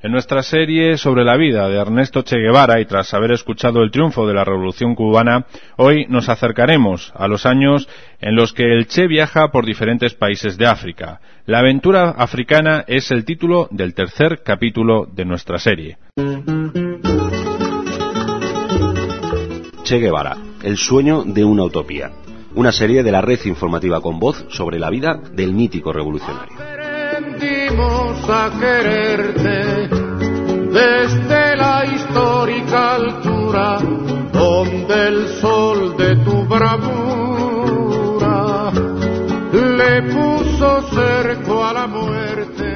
En nuestra serie sobre la vida de Ernesto Che Guevara y tras haber escuchado el triunfo de la Revolución Cubana, hoy nos acercaremos a los años en los que el Che viaja por diferentes países de África. La aventura africana es el título del tercer capítulo de nuestra serie. Che Guevara, el sueño de una utopía. Una serie de la red informativa con voz sobre la vida del mítico revolucionario. Aprendimos a quererte desde la histórica altura donde el sol de tu bravura le puso cerco a la muerte.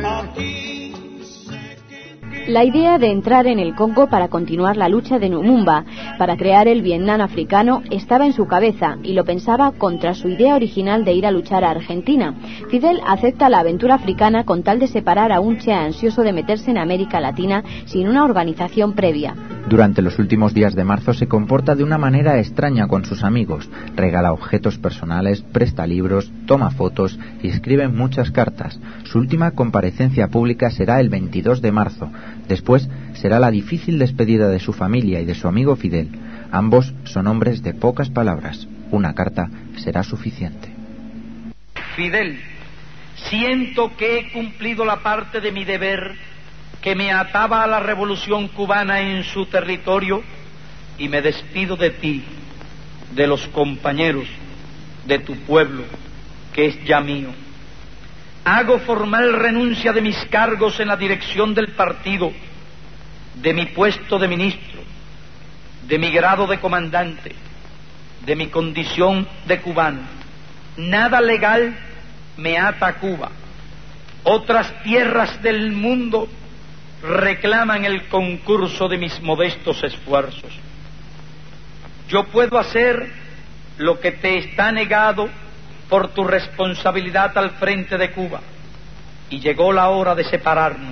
La idea de entrar en el Congo para continuar la lucha de Lumumba, para crear el Vietnam africano, estaba en su cabeza y lo pensaba contra su idea original de ir a luchar a Argentina. Fidel acepta la aventura africana con tal de separar a un Che ansioso de meterse en América Latina sin una organización previa. Durante los últimos días de marzo se comporta de una manera extraña con sus amigos, regala objetos personales, presta libros, toma fotos y escribe muchas cartas. Su última comparecencia pública será el 22 de marzo. Después será la difícil despedida de su familia y de su amigo Fidel. Ambos son hombres de pocas palabras. Una carta será suficiente. Fidel, siento que he cumplido la parte de mi deber que me ataba a la revolución cubana en su territorio y me despido de ti, de los compañeros, de tu pueblo, que es ya mío. Hago formal renuncia de mis cargos en la dirección del partido, de mi puesto de ministro, de mi grado de comandante, de mi condición de cubano. Nada legal me ata a Cuba. Otras tierras del mundo reclaman el concurso de mis modestos esfuerzos. Yo puedo hacer lo que te está negado por tu responsabilidad al frente de Cuba, y llegó la hora de separarnos.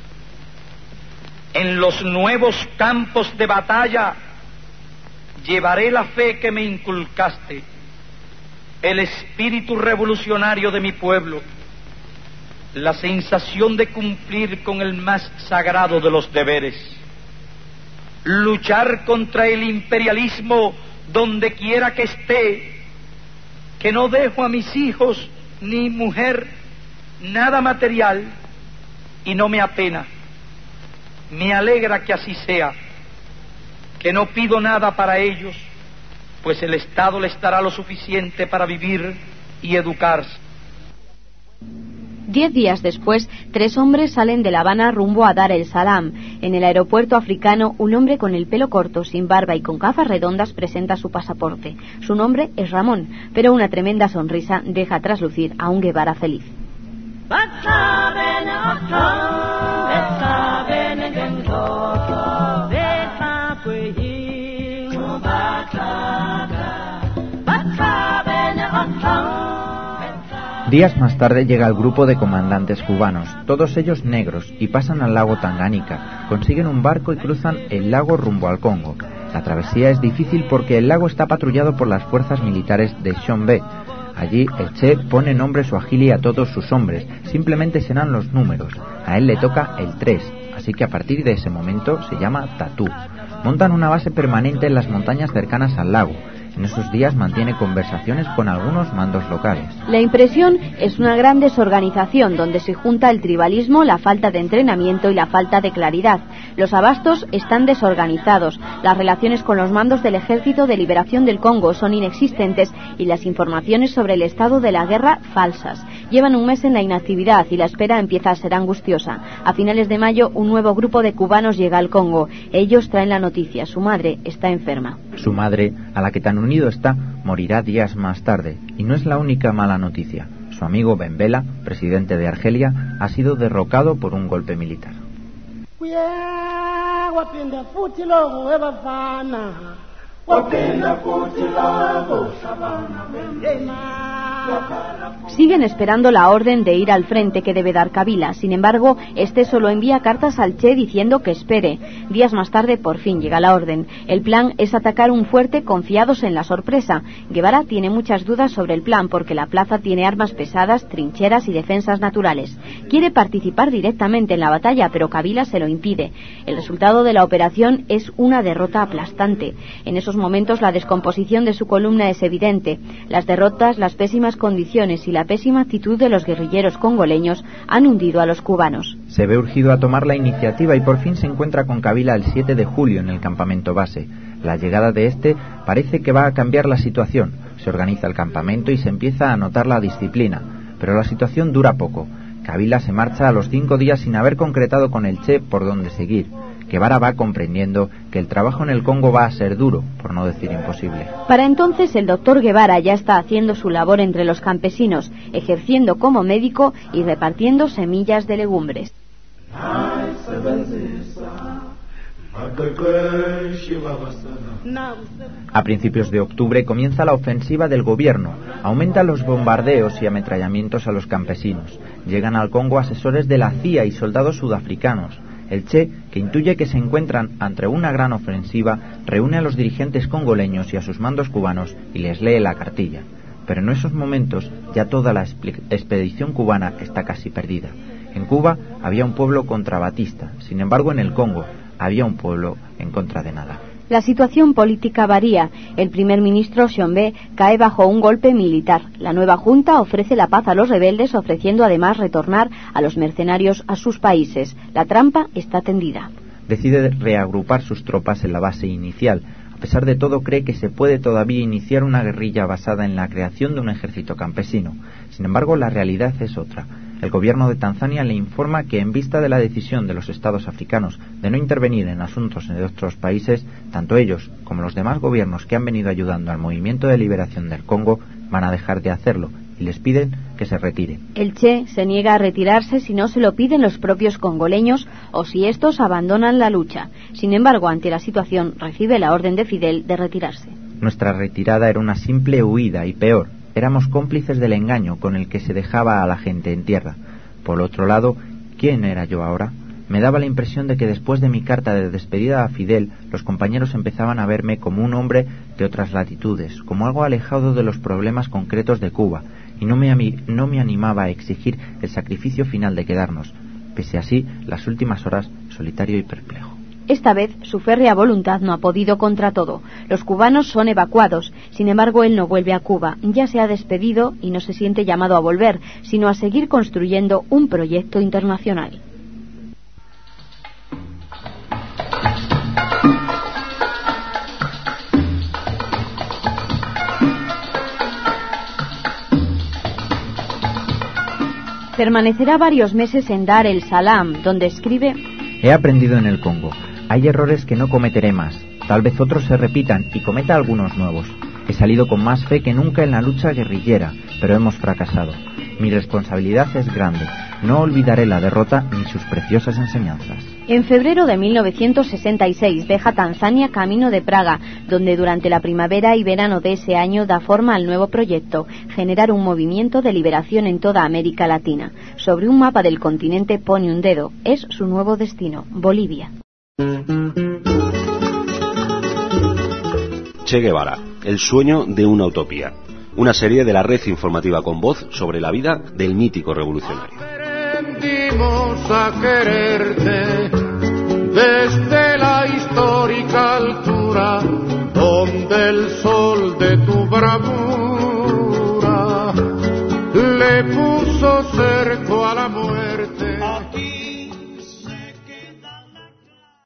En los nuevos campos de batalla llevaré la fe que me inculcaste, el espíritu revolucionario de mi pueblo, la sensación de cumplir con el más sagrado de los deberes, luchar contra el imperialismo donde quiera que esté, que no dejo a mis hijos ni mujer nada material y no me apena, me alegra que así sea, que no pido nada para ellos, pues el Estado les dará lo suficiente para vivir y educarse. 10 días después, 3 hombres salen de La Habana rumbo a Dar el Salam. En el aeropuerto africano, un hombre con el pelo corto, sin barba y con gafas redondas presenta su pasaporte. Su nombre es Ramón, pero una tremenda sonrisa deja traslucir a un Guevara feliz. Días más tarde llega el grupo de comandantes cubanos, todos ellos negros, y pasan al lago Tanganica, consiguen un barco y cruzan el lago rumbo al Congo. La travesía es difícil porque el lago está patrullado por las fuerzas militares de Tshombe. Allí el Che pone nombre suajili a todos sus hombres, simplemente serán los números. A él le toca el 3, así que a partir de ese momento se llama Tatú. Montan una base permanente en las montañas cercanas al lago. En esos días mantiene conversaciones con algunos mandos locales. La impresión es una gran desorganización donde se junta el tribalismo, la falta de entrenamiento y la falta de claridad. Los abastos están desorganizados, las relaciones con los mandos del Ejército de Liberación del Congo son inexistentes y las informaciones sobre el estado de la guerra falsas. Llevan un mes en la inactividad y la espera empieza a ser angustiosa. A finales de mayo, un nuevo grupo de cubanos llega al Congo. Ellos traen la noticia: su madre está enferma. Su madre, a la que tan unido está, morirá días más tarde. Y no es la única mala noticia. Su amigo Benbela, presidente de Argelia, ha sido derrocado por un golpe militar. Siguen esperando la orden de ir al frente que debe dar Kabila. Sin embargo, este solo envía cartas al Che diciendo que espere. Días más tarde, por fin llega la orden. El plan es atacar un fuerte confiados en la sorpresa. Guevara tiene muchas dudas sobre el plan porque la plaza tiene armas pesadas, trincheras y defensas naturales. Quiere participar directamente en la batalla, pero Kabila se lo impide. El resultado de la operación es una derrota aplastante. En esos momentos la descomposición de su columna es evidente. Las derrotas, las pésimas condiciones y la pésima actitud de los guerrilleros congoleños han hundido a los cubanos. Se ve urgido a tomar la iniciativa y por fin se encuentra con Kabila el 7 de julio en el campamento base. La llegada de este parece que va a cambiar la situación. Se organiza el campamento y se empieza a notar la disciplina. Pero la situación dura poco. Kabila se marcha a los 5 días sin haber concretado con el Che por dónde seguir. Guevara va comprendiendo que el trabajo en el Congo va a ser duro, por no decir imposible. Para entonces el doctor Guevara ya está haciendo su labor entre los campesinos, ejerciendo como médico y repartiendo semillas de legumbres. A principios de octubre comienza la ofensiva del gobierno. Aumentan los bombardeos y ametrallamientos a los campesinos. Llegan al Congo asesores de la CIA y soldados sudafricanos. El Che, que intuye que se encuentran ante una gran ofensiva, reúne a los dirigentes congoleños y a sus mandos cubanos y les lee la cartilla. Pero en esos momentos ya toda la expedición cubana está casi perdida. En Cuba había un pueblo contra Batista, sin embargo en el Congo había un pueblo en contra de nada. La situación política varía. El primer ministro Xiombe cae bajo un golpe militar. La nueva junta ofrece la paz a los rebeldes, ofreciendo además retornar a los mercenarios a sus países. La trampa está tendida. Decide reagrupar sus tropas en la base inicial. A pesar de todo, cree que se puede todavía iniciar una guerrilla basada en la creación de un ejército campesino. Sin embargo, la realidad es otra. El gobierno de Tanzania le informa que en vista de la decisión de los estados africanos de no intervenir en asuntos de otros países, tanto ellos como los demás gobiernos que han venido ayudando al movimiento de liberación del Congo van a dejar de hacerlo y les piden que se retiren. El Che se niega a retirarse si no se lo piden los propios congoleños o si estos abandonan la lucha. Sin embargo, ante la situación, recibe la orden de Fidel de retirarse. Nuestra retirada era una simple huida y peor. Éramos cómplices del engaño con el que se dejaba a la gente en tierra. Por otro lado, ¿quién era yo ahora? Me daba la impresión de que después de mi carta de despedida a Fidel, los compañeros empezaban a verme como un hombre de otras latitudes, como algo alejado de los problemas concretos de Cuba, y no me animaba a exigir el sacrificio final de quedarnos. Pese así, las últimas horas, solitario y perplejo. Esta vez su férrea voluntad no ha podido contra todo. Los cubanos son evacuados. Sin embargo, él no vuelve a Cuba. Ya se ha despedido y no se siente llamado a volver, sino a seguir construyendo un proyecto internacional. Permanecerá varios meses en Dar el Salam, donde escribe: He aprendido en el Congo. Hay errores que no cometeré más. Tal vez otros se repitan y cometa algunos nuevos. He salido con más fe que nunca en la lucha guerrillera, pero hemos fracasado. Mi responsabilidad es grande. No olvidaré la derrota ni sus preciosas enseñanzas. En febrero de 1966 deja Tanzania camino de Praga, donde durante la primavera y verano de ese año da forma al nuevo proyecto, generar un movimiento de liberación en toda América Latina. Sobre un mapa del continente pone un dedo. Es su nuevo destino, Bolivia. Che Guevara, el sueño de una utopía. Una serie de la red informativa con voz sobre la vida del mítico revolucionario. Aprendimos a quererte